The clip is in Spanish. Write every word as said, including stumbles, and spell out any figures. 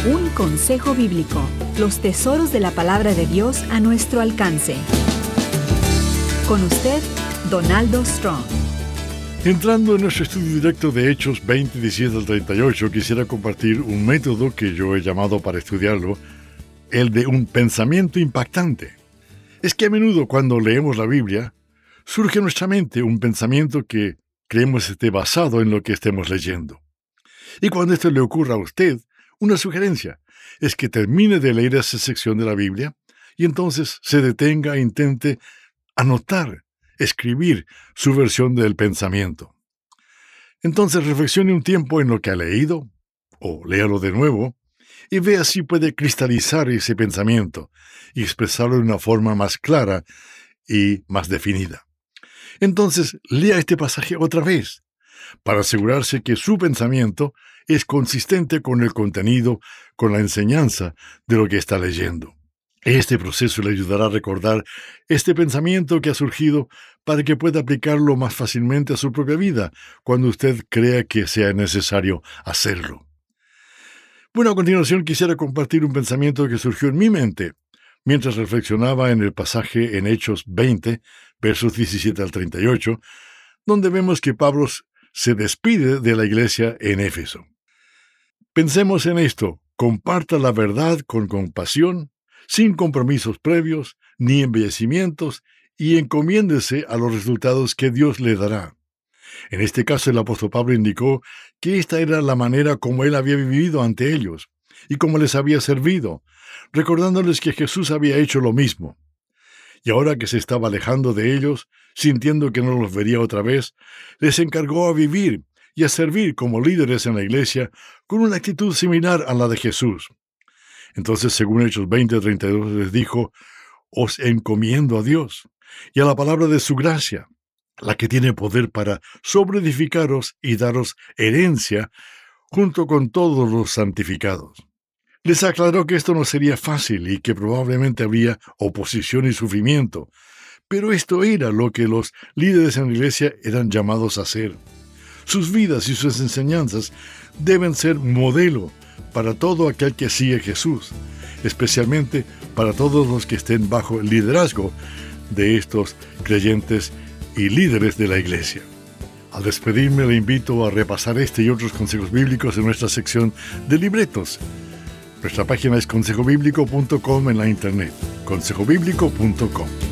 Un consejo bíblico. Los tesoros de la palabra de Dios a nuestro alcance. Con usted, Donaldo Strong. Entrando en nuestro estudio directo de Hechos veinte, diecisiete al treinta y ocho, quisiera compartir un método que yo he llamado para estudiarlo, el de un pensamiento impactante. Es que a menudo cuando leemos la Biblia, surge en nuestra mente un pensamiento que creemos esté basado en lo que estemos leyendo. Y cuando esto le ocurra a usted, una sugerencia es que termine de leer esa sección de la Biblia y entonces se detenga e intente anotar, escribir su versión del pensamiento. Entonces reflexione un tiempo en lo que ha leído, o léalo de nuevo, y vea si puede cristalizar ese pensamiento y expresarlo de una forma más clara y más definida. Entonces, lea este pasaje otra vez, para asegurarse que su pensamiento es consistente con el contenido, con la enseñanza de lo que está leyendo. Este proceso le ayudará a recordar este pensamiento que ha surgido para que pueda aplicarlo más fácilmente a su propia vida cuando usted crea que sea necesario hacerlo. Bueno, a continuación quisiera compartir un pensamiento que surgió en mi mente mientras reflexionaba en el pasaje en Hechos veinte, versos diecisiete al treinta y ocho, donde vemos que Pablo se despide de la iglesia en Éfeso. Pensemos en esto: comparta la verdad con compasión, sin compromisos previos ni embellecimientos, y encomiéndese a los resultados que Dios le dará. En este caso, el apóstol Pablo indicó que esta era la manera como él había vivido ante ellos y cómo les había servido, recordándoles que Jesús había hecho lo mismo. Y ahora que se estaba alejando de ellos, sintiendo que no los vería otra vez, les encargó a vivir y a servir como líderes en la iglesia con una actitud similar a la de Jesús. Entonces, según Hechos veinte, treinta y dos, les dijo: os encomiendo a Dios y a la palabra de su gracia, la que tiene poder para sobreedificaros y daros herencia junto con todos los santificados. Les aclaró que esto no sería fácil y que probablemente habría oposición y sufrimiento, pero esto era lo que los líderes en la iglesia eran llamados a hacer. Sus vidas y sus enseñanzas deben ser modelo para todo aquel que sigue a Jesús, especialmente para todos los que estén bajo el liderazgo de estos creyentes y líderes de la iglesia. Al despedirme, le invito a repasar este y otros consejos bíblicos en nuestra sección de libretos. Nuestra página es consejo bíblico punto com en la internet, consejo bíblico punto com.